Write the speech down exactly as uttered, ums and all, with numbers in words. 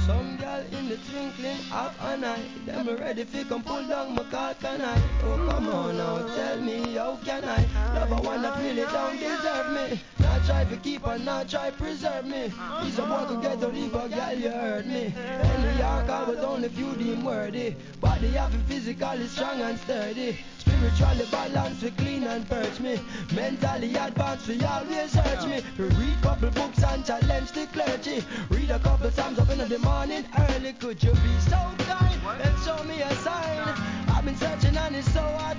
Some girl in the twinkling of an eye, them ready fi come pull down my cock and I. Oh come on now, tell me how can I love a one that really don't deserve me? Not try to keep and not try preserve me. He's a boy to get to leave a girl, you heard me. In New York I was only few deemed worthy. Body have it physically strong and sturdy. Spiritually balanced, we clean and purge me. Mentally advanced, we always urge me. Read couple books and challenge the clergy. Read a couple psalms up in the morning early. Could you be so kind and show me a sign? I've been searching and it's so hard